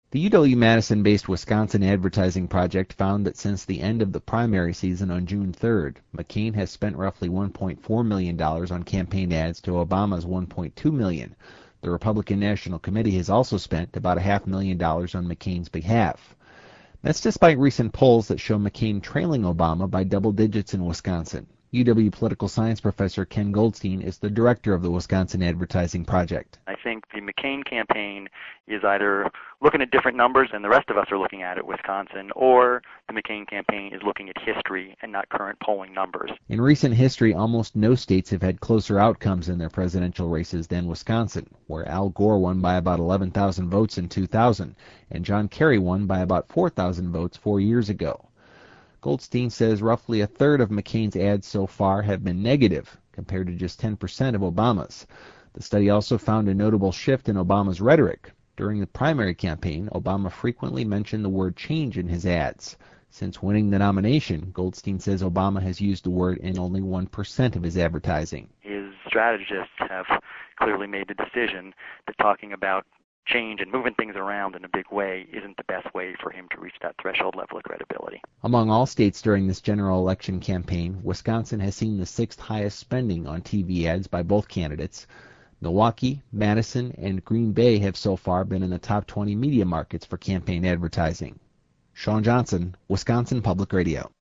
The UW-Madison-based Wisconsin Advertising Project found that since the end of the primary season on June 3rd, McCain has spent roughly $1.4 million on campaign ads to Obama's $1.2 million. The Republican National Committee has also spent about a $500,000 on McCain's behalf. That's despite recent polls that show McCain trailing Obama by double digits in Wisconsin. UW political science professor Ken Goldstein is the director of the Wisconsin Advertising Project. I think the McCain campaign is either looking at different numbers than the rest of us are looking at Wisconsin, or the McCain campaign is looking at history and not current polling numbers. In recent history, almost no states have had closer outcomes in their presidential races than Wisconsin, where Al Gore won by about 11,000 votes in 2000, and John Kerry won by about 4,000 votes 4 years ago. Goldstein says roughly a third of McCain's ads so far have been negative, compared to just 10% of Obama's. The study also found a notable shift in Obama's rhetoric. During the primary campaign, Obama frequently mentioned the word change in his ads. Since winning the nomination, Goldstein says Obama has used the word in only 1% of his advertising. His strategists have clearly made the decision that talking about change and moving things around in a big way isn't the best way for him to reach that threshold level of credibility. Among all states during this general election campaign, Wisconsin has seen the sixth highest spending on TV ads by both candidates. Milwaukee, Madison, and Green Bay have so far been in the top 20 media markets for campaign advertising. Sean Johnson, Wisconsin Public Radio.